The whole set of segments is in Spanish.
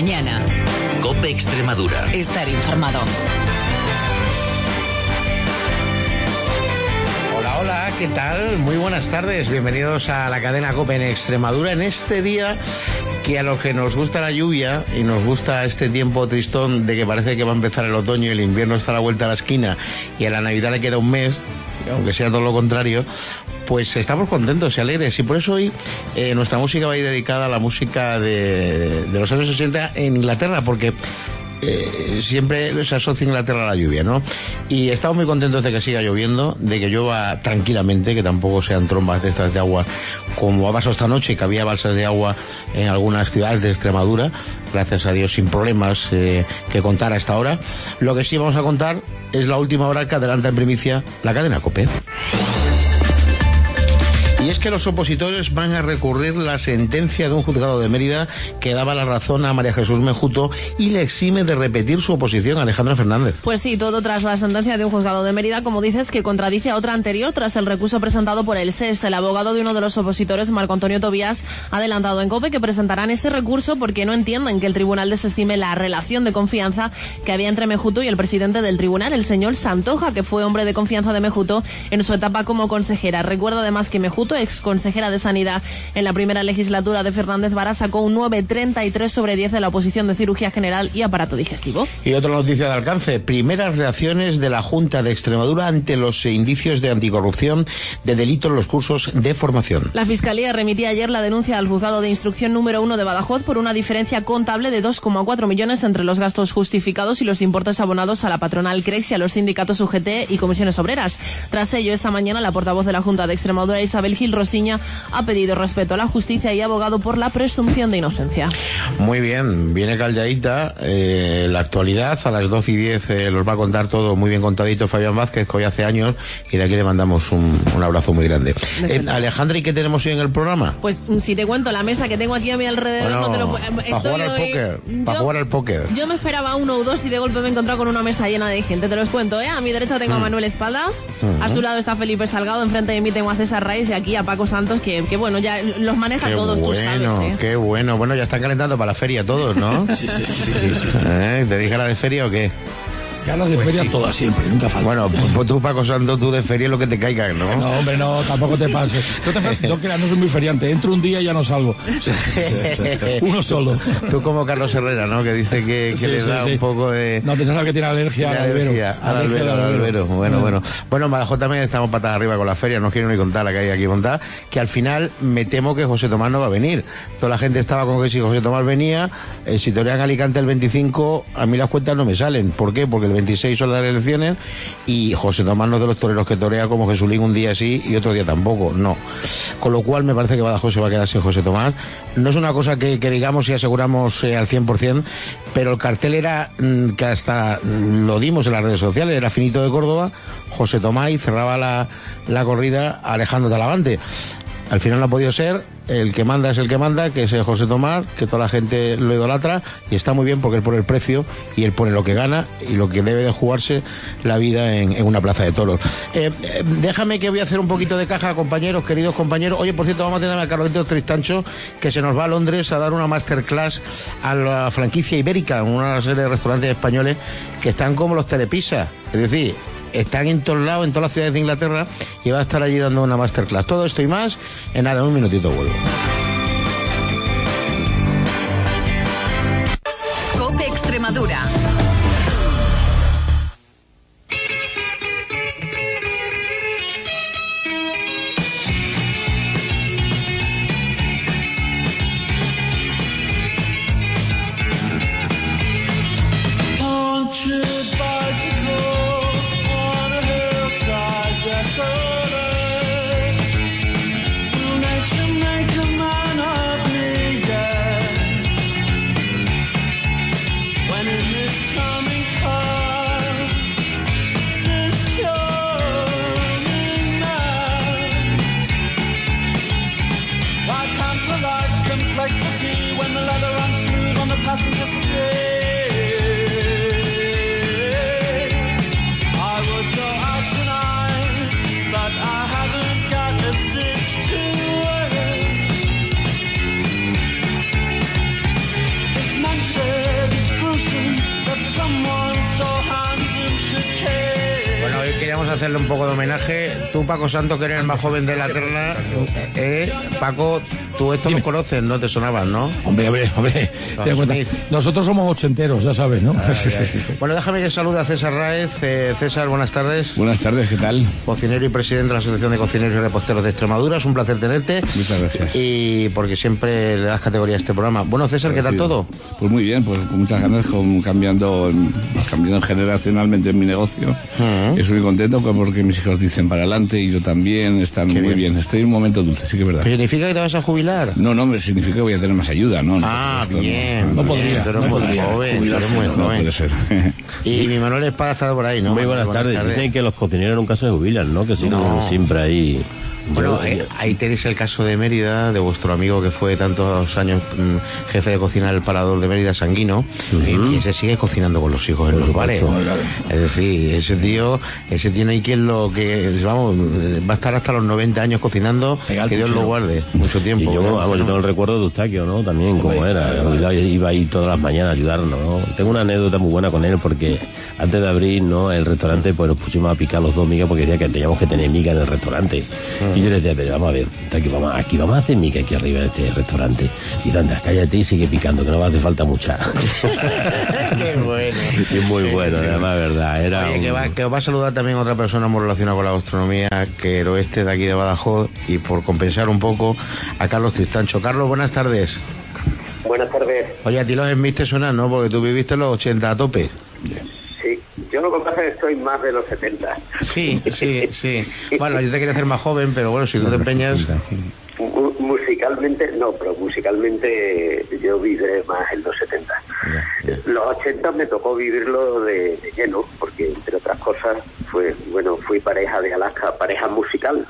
mañana. COPE Extremadura. Estar informado. Hola, ¿qué tal? Muy buenas tardes. Bienvenidos a la cadena COPE en Extremadura en este día que a los que nos gusta la lluvia y nos gusta este tiempo tristón de que parece que va a empezar el otoño y el invierno está a la vuelta de la esquina y a la Navidad le queda un mes, aunque sea todo lo contrario, pues estamos contentos y alegres, y por eso hoy nuestra música va a ir dedicada a la música de los años 60 en Inglaterra, porque siempre se asocia Inglaterra a la lluvia, ¿no? Y estamos muy contentos de que siga lloviendo, de que llueva tranquilamente, que tampoco sean trombas de estas de agua como ha pasado esta noche, que había balsas de agua en algunas ciudades de Extremadura, gracias a Dios sin problemas que contar a esta hora. Lo que sí vamos a contar es la última hora que adelanta en primicia la cadena COPE. Y es que los opositores van a recurrir la sentencia de un juzgado de Mérida que daba la razón a María Jesús Mejuto y le exime de repetir su oposición a Alejandra Fernández. Pues sí, todo tras la sentencia de un juzgado de Mérida, como dices, que contradice a otra anterior tras el recurso presentado por el SES. El abogado de uno de los opositores, Marco Antonio Tobías, ha adelantado en COPE que presentarán ese recurso porque no entienden que el tribunal desestime la relación de confianza que había entre Mejuto y el presidente del tribunal, el señor Santoja, que fue hombre de confianza de Mejuto en su etapa como consejera. Recuerda además que Mejuto, ex consejera de Sanidad en la primera legislatura de Fernández Vara, sacó un 9,33 sobre 10 en la oposición de Cirugía General y Aparato Digestivo. Y otra noticia de alcance: primeras reacciones de la Junta de Extremadura ante los indicios de anticorrupción de delito en los cursos de formación. La Fiscalía remitía ayer la denuncia al Juzgado de Instrucción número 1 de Badajoz por una diferencia contable de 2,4 millones entre los gastos justificados y los importes abonados a la patronal CREX y a los sindicatos UGT y comisiones obreras. Tras ello, esta mañana la portavoz de la Junta de Extremadura, Isabel Gil Rosiña, ha pedido respeto a la justicia y ha abogado por la presunción de inocencia. Muy bien, viene calladita la actualidad. A las 12:10 los va a contar todo muy bien contadito Fabián Vázquez, que hoy hace años, y de aquí le mandamos un abrazo muy grande. Alejandra, ¿y qué tenemos hoy en el programa? Pues si te cuento la mesa que tengo aquí a mi alrededor, bueno, no te lo para jugar al póker. Yo me esperaba uno o dos y de golpe me he encontrado con una mesa llena de gente. Te los cuento, A mi derecha tengo a Manuel Espada, a su lado está Felipe Salgado, enfrente de mí tengo a César Reyes y aquí a Paco Santos, que bueno, ya los maneja qué todos, bueno, tú sabes. Qué bueno. Bueno, ya están calentando para la feria todos, ¿no? Sí. ¿Te dije la de feria o qué? Ganas de feria todas siempre, nunca falta. Bueno, pues tú, Paco Santos, tú de feria lo que te caiga, ¿no? No, hombre, no, tampoco te pases. No soy muy feriante, entro un día y ya no salgo. Uno solo. Tú como Carlos Herrera, ¿no? Que dice que le da un poco de... No, pensaba que tiene alergia al albero. Bueno, en Badajoz también estamos patas arriba con la feria, no quiero ni contar la que hay aquí montada, que al final me temo que José Tomás no va a venir. Toda la gente estaba con que si José Tomás venía, si torean Alicante el 25, a mí las cuentas no me salen. ¿Por qué? Porque el 26 son las elecciones y José Tomás no es de los toreros que torea como Jesulín un día sí y otro día tampoco, no. Con lo cual me parece que Badajoz se va a quedar sin José Tomás. No es una cosa que digamos y aseguramos al 100%, pero el cartel era, que hasta lo dimos en las redes sociales, era Finito de Córdoba, José Tomás, y cerraba la corrida Alejandro Talavante. Al final no ha podido ser, el que manda es el que manda, que es José Tomás, que toda la gente lo idolatra, y está muy bien porque él pone el precio y él pone lo que gana y lo que debe de jugarse la vida en una plaza de toros. Déjame que voy a hacer un poquito de caja, compañeros, queridos compañeros. Oye, por cierto, vamos a tener a Carlito Tristancho, que se nos va a Londres a dar una masterclass a la franquicia ibérica, una serie de restaurantes españoles que están como los Telepizza, es decir, están en todos lados, en todas las ciudades de Inglaterra, y va a estar allí dando una masterclass. Todo esto y más, en nada, en un minutito vuelvo. COPE Extremadura. When in this hacerle un poco de homenaje. Tú, Paco Santos, que eres el más joven de la terna, Paco, tú esto lo conoces, ¿no? Te sonaban, ¿no? Hombre, ten en cuenta. Nosotros somos ochenteros, ya sabes, ¿no? Bueno, déjame que salude a César Raez. César, buenas tardes. Buenas tardes, ¿qué tal? Cocinero y presidente de la Asociación de Cocineros y Reposteros de Extremadura. Es un placer tenerte. Muchas gracias. Y porque siempre le das categoría a este programa. Bueno, César, ¿qué tal todo? Pues muy bien, pues con muchas ganas, cambiando generacionalmente en mi negocio. Estoy muy contento porque mis hijos dicen para adelante y yo también. Están muy bien. Estoy en un momento dulce, sí que es verdad. ¿Pero significa que te vas a jubilar? No, me significa que voy a tener más ayuda, ¿no? Bien. No podría. Tú eres muy joven. No puede ser. Y mi Manuel Espada está por ahí, ¿no? Muy buenas tardes. Dicen que los cocineros nunca se jubilan, ¿no? Que siguen siempre ahí. Bueno, ahí tenéis el caso de Mérida, de vuestro amigo que fue tantos años jefe de cocina del Parador de Mérida, Sanguino, y se sigue cocinando con los hijos en los bares. Es decir, ese tío no hay quien va a estar hasta los 90 años cocinando, que Dios lo guarde, mucho tiempo. Y yo tengo el recuerdo de Eustaquio, ¿no? También, como era, iba ahí todas las mañanas a ayudarnos, ¿no? Tengo una anécdota muy buena con él, porque antes de abrir, ¿no?, el restaurante, pues nos pusimos a picar los dos migas, porque decía que teníamos que tener miga en el restaurante. Y yo le decía, pero vamos a ver, aquí vamos a hacer miga aquí arriba en este restaurante. Y anda, cállate y sigue picando, que no va a hacer falta mucha. Qué bueno. Y muy bueno, además, verdad. Oye, que os va a saludar también otra persona muy relacionada con la gastronomía, que el oeste de aquí de Badajoz, y por compensar un poco, a Carlos Tristancho. Carlos, buenas tardes. Buenas tardes. Oye, a ti los Smith te suenan, ¿no? Porque tú viviste los 80 a tope. Sí, yo lo que pasa es que estoy más de los 70. Sí. Bueno, yo te quería hacer más joven, pero bueno, si tú te empeñas... Musicalmente, no, pero musicalmente yo viviré más en los 70. Los 80 me tocó vivirlo de lleno, porque entre otras cosas fui pareja de Alaska, pareja musical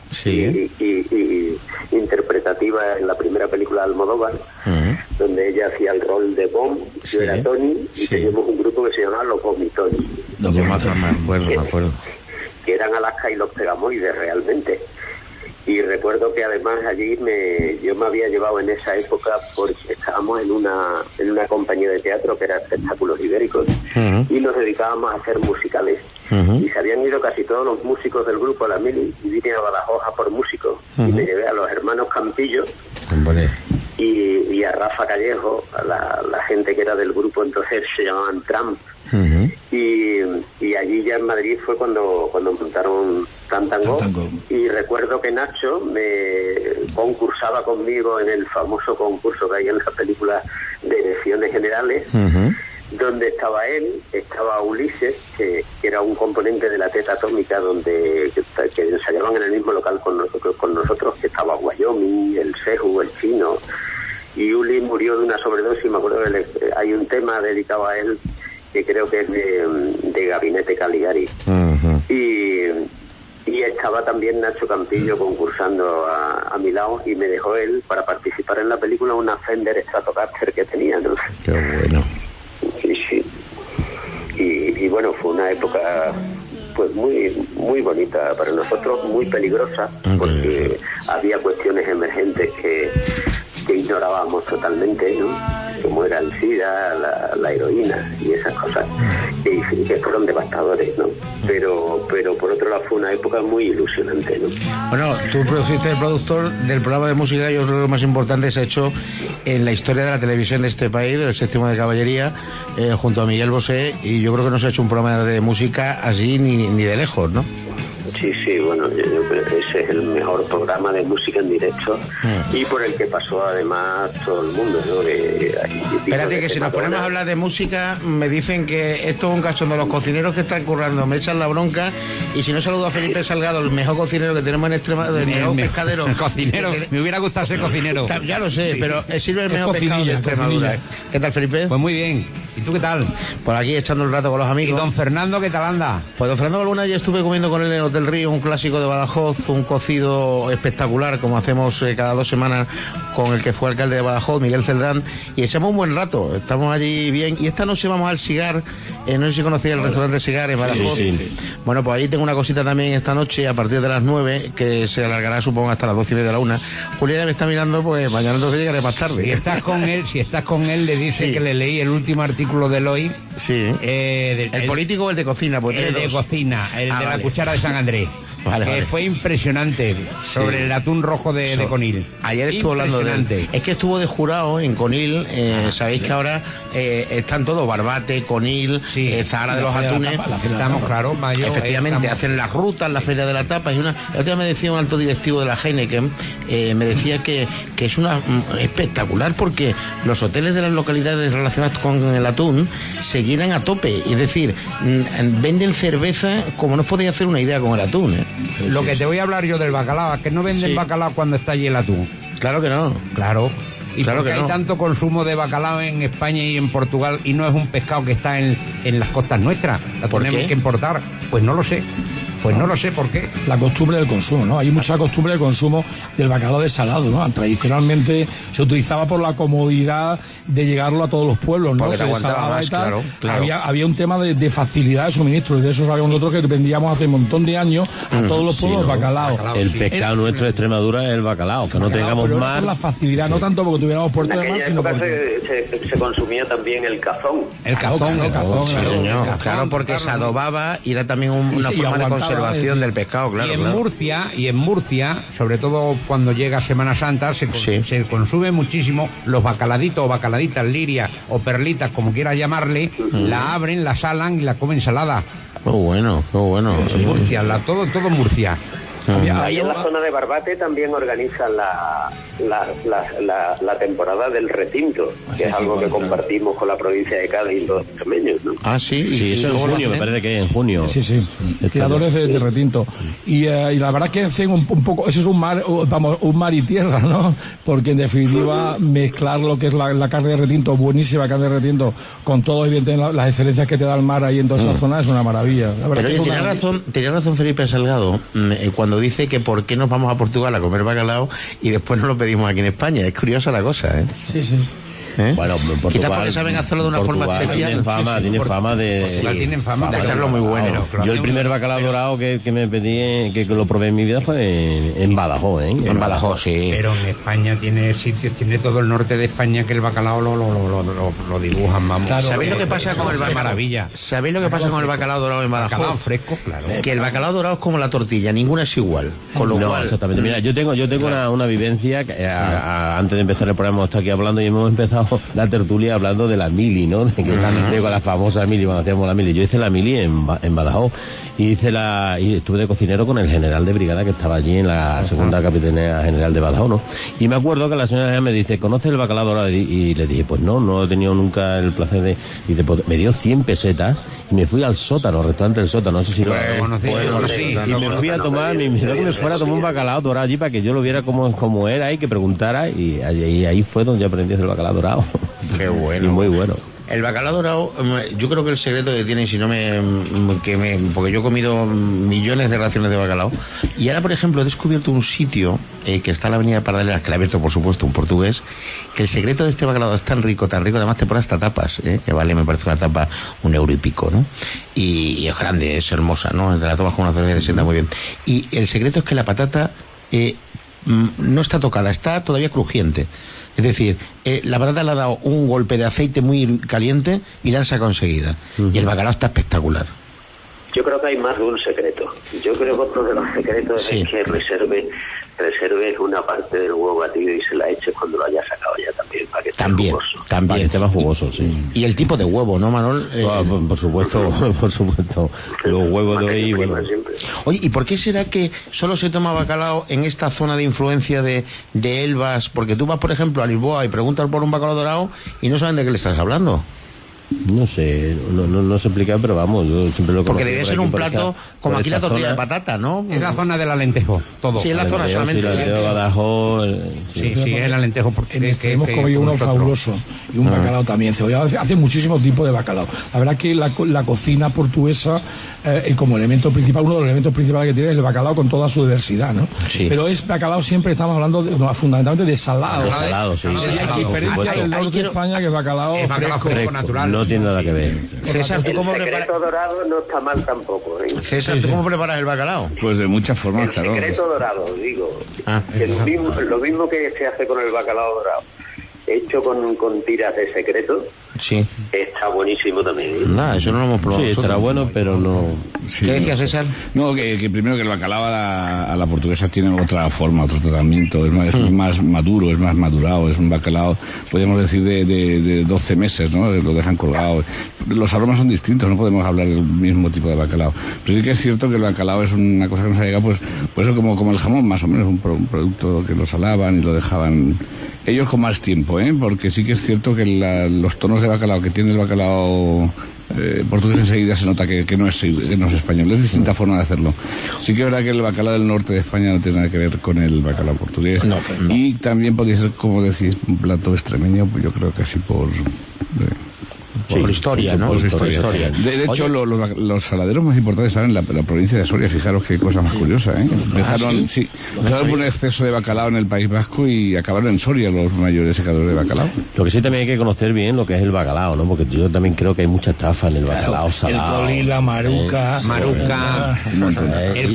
y interpretativa en la primera película de Almodóvar, donde ella hacía el rol de Bomb, yo era Tony, y teníamos un grupo que se llamaba Los Bomb y Tony. Yo me acuerdo. Que eran Alaska y los Pegamoides realmente. Y recuerdo que además allí yo me había llevado en esa época porque estábamos en una compañía de teatro que era Espectáculos Ibéricos y nos dedicábamos a hacer musicales. Y se habían ido casi todos los músicos del grupo a la mili y vine a Badajoz a por músicos. Y me llevé a los hermanos Campillo y a Rafa Callejo, a la gente que era del grupo, entonces se llamaban Trump. Y allí ya en Madrid fue cuando montaron Tantango, y recuerdo que Nacho me concursaba conmigo en el famoso concurso que hay en la película de elecciones generales, donde estaba él, estaba Ulises, que era un componente de la Teta Atómica, que ensayaban en el mismo local con nosotros, que estaba Wyoming, el Seju, el Chino, y Uli murió de una sobredosis. Me acuerdo que hay un tema dedicado a él que creo que es de Gabinete Caligari. Y estaba también Nacho Campillo concursando a mi lado, y me dejó él para participar en la película una Fender Stratocaster que tenía, ¿no? Qué bueno. Sí. Y bueno, fue una época pues muy bonita para nosotros, muy peligrosa, porque había cuestiones emergentes que ignorábamos totalmente, ¿no? Como era el SIDA, la heroína y esas cosas que fueron devastadores, ¿no? Pero por otro lado fue una época muy ilusionante, ¿no? Bueno, tú fuiste el productor del programa de música, yo creo que lo más importante se ha hecho en la historia de la televisión de este país, el Séptimo de Caballería, junto a Miguel Bosé, y yo creo que no se ha hecho un programa de música así ni de lejos, ¿no? Sí, bueno, yo creo que ese es el mejor programa de música en directo y por el que pasó además todo el mundo, ¿no? Espérate, que si nos ponemos a hablar de música, me dicen que esto es un cachondo. Los cocineros que están currando me echan la bronca, y si no saludo a Felipe Salgado, el mejor cocinero que tenemos en Extremadura, el mejor pescadero. Cocinero, me hubiera gustado ser cocinero. Ya lo sé, pero sirve el mejor pescado de Extremadura. ¿Qué tal, Felipe? Pues muy bien. ¿Y tú qué tal? Por aquí echando el rato con los amigos. ¿Y don Fernando qué tal anda? Pues don Fernando alguna ya estuve comiendo con él en el Hotel Río, un clásico de Badajoz, un cocido espectacular, como hacemos cada 2 semanas con el que fue alcalde de Badajoz, Miguel Celdrán, y echamos un buen rato, estamos allí bien. Y esta noche vamos al Cigar, no sé si conocía el restaurante Cigar en Badajoz. Sí. Bueno, pues ahí tengo una cosita también esta noche, a partir de las 9, que se alargará supongo hasta las 12:30 de la 1. Julián me está mirando, pues mañana entonces llegaré más tarde. Si estás con él, le dice que le leí el último artículo de hoy. Sí. ¿El político o el de cocina? Pues el de cocina, el de la cuchara de San Andrés. Vale. Fue impresionante sobre el atún rojo de Conil. Ayer estuvo hablando de él. Es que estuvo de jurado en Conil. Sabéis que ahora están todos, Barbate, Conil, Zahara de los Atunes. Estamos, claro, Mayo. Efectivamente, hacen las rutas, la feria de la tapa. El otro día me decía un alto directivo de la Heineken, me decía que es una espectacular porque los hoteles de las localidades relacionadas con el atún se llenan a tope. Es decir, venden cerveza como no os podéis hacer una idea con el atún, ¿eh? Lo que te voy a hablar yo del bacalao, que no venden bacalao cuando está allí el atún. Claro que no. Claro. ¿Y claro por qué hay tanto consumo de bacalao en España y en Portugal y no es un pescado que está en las costas nuestras? ¿La tenemos que importar? Pues no lo sé. Pues no lo sé por qué. La costumbre del consumo, ¿no? Hay mucha costumbre de consumo del bacalao desalado, ¿no? Tradicionalmente se utilizaba por la comodidad de llegarlo a todos los pueblos, ¿no? Porque se desalaba más, y tal. claro. Había un tema de facilidad de suministro, y de eso sabíamos nosotros que vendíamos hace un montón de años a todos los pueblos bacalao. El pescado nuestro de Extremadura es el bacalao, que no tengamos mar. Por la facilidad, no tanto porque tuviéramos puerto de mar, sino porque se consumía también el cazón. El cazón, sí, señor. Claro, porque se adobaba y era también una forma de conservación del pescado. Claro, y en Murcia, sobre todo cuando llega Semana Santa, se consume muchísimo los bacaladitos o bacaladitas, lirias o perlitas, como quieras llamarle, la abren, la salan y la comen salada. Qué bueno. En Murcia, todo Murcia. Ahí en la zona de Barbate también organizan la temporada del retinto, que es algo que compartimos con la provincia de Cádiz y los extremeños, ¿no? Sí, eso en junio, me parece que en junio. Sí, criadores de retinto. Y la verdad que hacen un poco, eso es un mar y tierra, ¿no? Porque en definitiva mezclar lo que es la carne de retinto, buenísima carne de retinto, con todo evidentemente las excelencias que te da el mar ahí en toda esa zona, es una maravilla. Pero oye, tenía razón Felipe Salgado cuando dice que por qué nos vamos a Portugal a comer bacalao y después no lo pedimos aquí en España. Es curiosa la cosa, ¿eh? Sí. Bueno, Portugal, quizás porque saben hacerlo de una forma especial. Tienen fama de hacerlo muy bueno. Claro. Yo el primer bacalao dorado que me pedí, que lo probé en mi vida fue en Badajoz, ¿eh? En Badajoz, sí. Pero en España tiene sitios, tiene todo el norte de España que el bacalao lo dibujan, vamos. Claro, ¿sabéis lo que pasa con el bacalao? Maravilla. ¿Sabéis lo que pasa con el bacalao dorado en Badajoz? Bacalao fresco, claro. Que el bacalao dorado es como la tortilla, ninguna es igual. Con lo cual, exactamente. Mira, yo tengo una vivencia que antes de empezar el programa estamos aquí hablando y hemos empezado la tertulia hablando de la mili, ¿no? De que con la famosa mili, cuando hacíamos la mili. Yo hice la mili en Badajoz y estuve de cocinero con el general de brigada que estaba allí en la segunda capitanía general de Badajoz, ¿no? Y me acuerdo que la señora me dice, ¿conoces el bacalao dorado? Y le dije, pues no he tenido nunca el placer de... Y después me dio 100 pesetas y me fui al sótano, restaurante del sótano, no sé si lo conocí. Y me fui a tomar, me fuera a tomar un bacalao dorado allí para que yo lo viera como era y que preguntara, y ahí fue donde yo aprendí a hacer el bacalao dorado. Qué bueno. Y muy bueno. El bacalao dorado, yo creo que el secreto que tiene, porque yo he comido millones de raciones de bacalao, y ahora, por ejemplo, he descubierto un sitio que está en la avenida Paralelas, que le ha abierto, por supuesto, un portugués, que el secreto de este bacalao es tan rico, además te pone hasta tapas, que vale, me parece una tapa €1 y pico, ¿no? Y es grande, es hermosa, ¿no? Te la tomas con una cerveza y se sienta muy bien. Y el secreto es que la patata no está tocada, está todavía crujiente. Es decir, la patata le ha dado un golpe de aceite muy caliente y la han sacado enseguida. Y el bacalao está espectacular. Yo creo que hay más de un secreto. Yo creo que otro de los secretos es que reserves una parte del huevo batido y se la eches cuando lo hayas sacado ya también, para que esté jugoso. Para que esté más jugoso, sí. Y el tipo de huevo, ¿no, Manol? Por supuesto. Los huevos de hoy, bueno. Oye, ¿y por qué será que solo se toma bacalao en esta zona de influencia de Elvas? Porque tú vas, por ejemplo, a Lisboa y preguntas por un bacalao dorado y no saben de qué le estás hablando. No sé, no sé explicar, pero vamos, yo siempre lo porque debe ser un plato como aquí la tortilla de patata, ¿no? Es la zona del Alentejo, todo. Sí, es la zona solamente. Badajoz. Sí, es el Alentejo. Hemos comido uno fabuloso y un bacalao también. Hace muchísimos tipos de bacalao. La verdad que la cocina portuguesa, como elemento principal, uno de los elementos principales que tiene es el bacalao con toda su diversidad, ¿no? Sí. Pero es bacalao, siempre estamos hablando fundamentalmente de salado. Salado, sí. Hay diferencia del norte de España, que es bacalao fresco natural. No tiene nada que ver. César, ¿tú cómo preparas? El secreto dorado no está mal tampoco, ¿eh? César, ¿tú cómo preparas el bacalao? Pues de muchas formas, claro. El secreto dorado, digo. Lo mismo que se hace con el bacalao dorado. Hecho con tiras de secreto. Sí. Está buenísimo también. Nada, eso no lo hemos probado. Sí, estará bueno, pero no... Sí, ¿Qué decía César? No, que primero que el bacalao a la portuguesa tiene otra forma, otro tratamiento, es más maduro, es más madurado, es un bacalao, podríamos decir, de 12 meses, ¿no? Lo dejan colgado. Los aromas son distintos, no podemos hablar del mismo tipo de bacalao. Pero sí que es cierto que el bacalao es una cosa que nos ha llegado, pues eso como el jamón, más o menos, un producto que lo salaban y lo dejaban ellos con más tiempo, porque sí que es cierto que los tonos de bacalao que tiene el bacalao portugués enseguida se nota que no es español, es distinta forma de hacerlo. Sí que es verdad que el bacalao del norte de España no tiene nada que ver con el bacalao portugués. No. Y también podría ser, como decís, un plato extremeño, pues yo creo que así por historia, ¿no? Por historia. De hecho, los saladeros más importantes están en la provincia de Soria. Fijaros qué cosa más curiosa, Empezaron por un exceso de bacalao en el País Vasco y acabaron en Soria los mayores secadores de bacalao. Lo que sí también hay que conocer bien lo que es el bacalao, ¿no? Porque yo también creo que hay mucha estafa en el bacalao salado. El colín, la maruca. El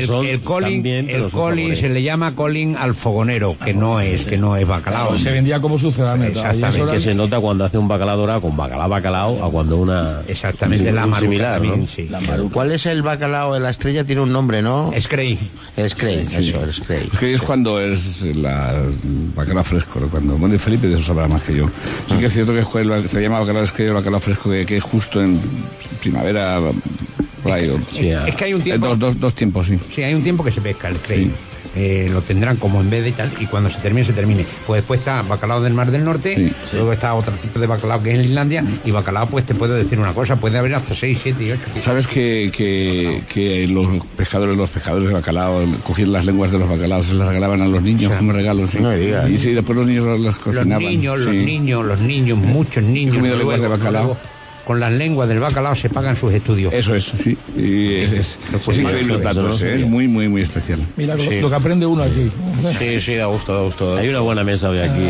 colín se le llama colín al fogonero, que no es bacalao. Claro, se vendía como sucedáneo. Exactamente. Que se nota cuando hace un bacalao dorado con bacalao a cuando una... Exactamente, la maruca similar, también, ¿no? sí. ¿Cuál es el bacalao de la estrella? Tiene un nombre, ¿no? Screy. Screy, Sí. eso, Screy. Screy es cuando es el bacalao fresco, bueno, y Felipe de eso sabrá más que yo. Sí que es cierto que se llama bacalao Screy, el bacalao fresco, que es justo en primavera, por ahí. Es que hay un tiempo... Dos tiempos, sí. Sí, hay un tiempo que se pesca el Screy. Sí. Lo tendrán como en vez de tal, y cuando se termine. Pues después está bacalao del Mar del Norte, luego está otro tipo de bacalao que es en Islandia, y bacalao, pues te puedo decir una cosa, puede haber hasta 6, 7 y 8. ¿Sabes que los pescadores de bacalao cogían las lenguas de los bacalaos, se las regalaban a los niños como regalos? ¿Sí? No me digas. Y sí, después los niños las cocinaban. Los niños, muchos niños. Comido lenguas de bacalao. Luego, con las lenguas del bacalao se pagan sus estudios. Eso es, sí. Y es increíble el plato, es muy, muy, muy especial. Mira lo que aprende uno aquí. Sí, da gusto. Hay una buena mesa hoy aquí,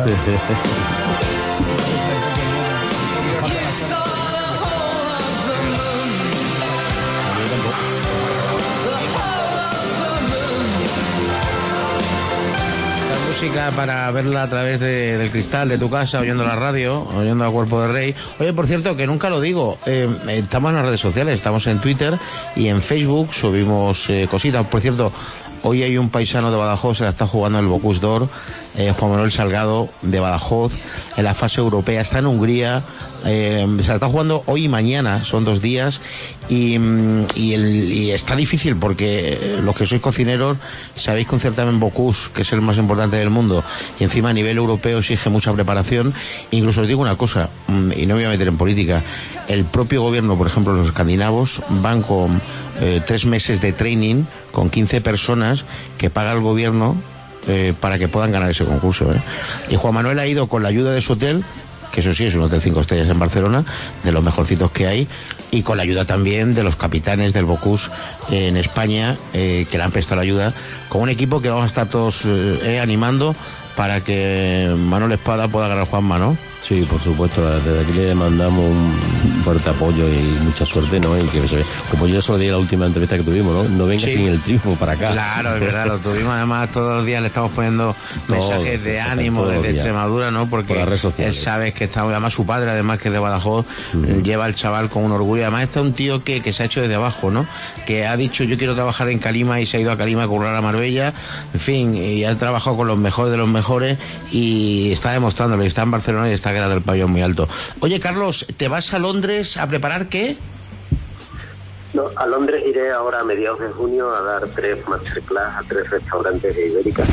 Para verla a través del cristal de tu casa, oyendo la radio, oyendo a Cuerpo de Rey. Oye, por cierto, que nunca lo digo, estamos en las redes sociales, estamos en Twitter y en Facebook, subimos cositas. Por cierto, hoy hay un paisano de Badajoz, se la está jugando el Bocuse d'Or, Juan Manuel Salgado, de Badajoz, en la fase europea, está en Hungría, se la está jugando hoy y mañana, son 2 días, y está difícil porque los que sois cocineros sabéis que un certamen Bocuse, que es el más importante del mundo, y encima a nivel europeo exige mucha preparación. Incluso os digo una cosa, y no me voy a meter en política, el propio gobierno, por ejemplo, los escandinavos van con 3 meses de training con 15 personas que paga el gobierno para que puedan ganar ese concurso, Y Juan Manuel ha ido con la ayuda de su hotel, que eso sí es un hotel 5 estrellas en Barcelona, de los mejorcitos que hay, y con la ayuda también de los capitanes del Bocuse en España, que le han prestado la ayuda, con un equipo que vamos a estar todos animando para que Manuel Espada pueda ganar Juanma, ¿no? Sí, por supuesto, desde aquí le mandamos un fuerte apoyo y mucha suerte, ¿no? Y que como yo eso di la última entrevista que tuvimos, ¿no? No venga sin el triunfo para acá. Claro, es verdad, lo tuvimos además todos los días, le estamos poniendo mensajes de ánimo desde Extremadura, ¿no? Porque él sabe que está, además su padre, además que es de Badajoz, lleva al chaval con un orgullo. Además está un tío que se ha hecho desde abajo, ¿no? Que ha dicho, yo quiero trabajar en Calima, y se ha ido a Calima a currar a Marbella, en fin, y ha trabajado con los mejores de los mejores, y está demostrándolo, y está en Barcelona y está del pabellón muy alto. Oye, Carlos, ¿te vas a Londres a preparar qué? No, a Londres iré ahora a mediados de junio a dar 3 masterclass a 3 restaurantes de Ibérica.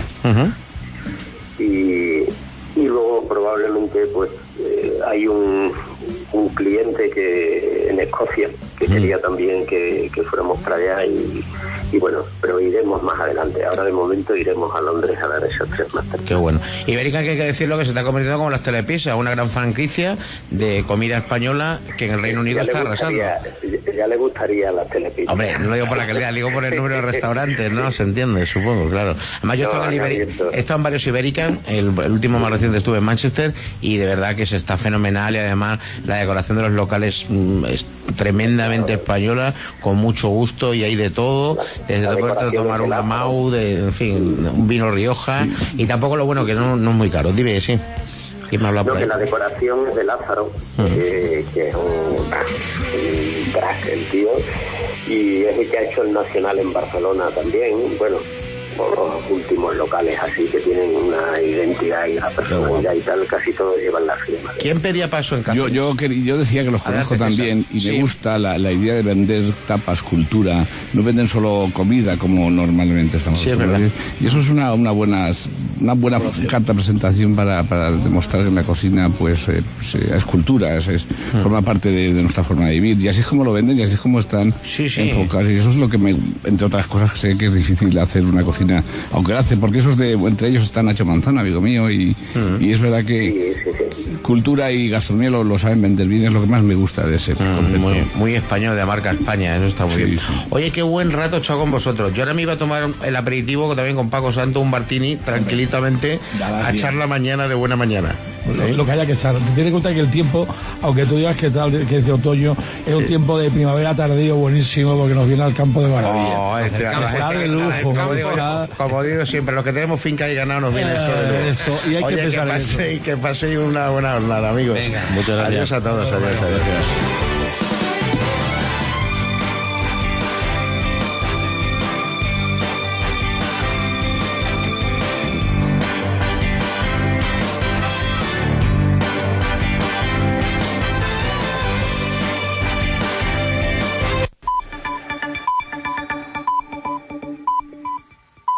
Y luego probablemente pues hay un cliente que en Escocia que quería también que fuéramos para allá y bueno, pero iremos más adelante. Ahora de momento iremos a Londres a dar esos 3 masterclass. Qué bueno. Ibérica, que hay que decirlo, que se está convirtiendo como las telepizzas, una gran franquicia de comida española que en el Reino Unido está arrasando. Ya le gustaría las telepizzas. Hombre, no lo digo por la calidad, digo por el número de restaurantes, ¿no? Se entiende, supongo, claro. Además yo he estado en varios Ibérica, el último más reciente estuve en Manchester, y de verdad que se está fenomenal, y además la decoración de los locales es tremendamente española, con mucho gusto, y hay de todo, desde poder tomar un Mau, en fin, un vino Rioja, y tampoco lo bueno que no es muy caro. Dime, sí. ¿Quién me habla por ahí? Que la decoración es de Lázaro, que es un crack el tío, y es el que ha hecho el Nacional en Barcelona también. Bueno, los últimos locales así que tienen una identidad y una personalidad y tal, casi todos llevan la firma. ¿Quién pedía paso en casa? Yo decía que los conozco también y me gusta la idea de vender tapas, cultura. No venden solo comida como normalmente estamos acostumbrados. Y eso es una buena carta de presentación para demostrar que en la cocina pues es cultura, es forma parte de nuestra forma de vivir. Y así es como lo venden y así es como están enfocados. Y eso es lo que entre otras cosas, sé que es difícil hacer una cocina, aunque lo hace, porque entre ellos está Nacho Manzano, amigo mío, y es verdad que cultura y gastronomía lo saben vender bien, es lo que más me gusta de ese concepto. Muy español, de marca España, eso está muy bien. Sí. Oye, qué buen rato he echado con vosotros. Yo ahora me iba a tomar el aperitivo también con Paco Santo, un martini, tranquilamente, a echar la mañana de buena mañana. Lo que haya que echar. Ten en cuenta que el tiempo, aunque tú digas que tal, que es de otoño, es un tiempo de primavera tardío buenísimo, porque nos viene al campo de maravilla. Está de lujo. Como digo siempre, los que tenemos finca y ganado nos viene esto de lujo. Y hay que pensar en eso. Que paséis una buena jornada, amigos. Venga. Muchas gracias. Adiós a todos. Adiós.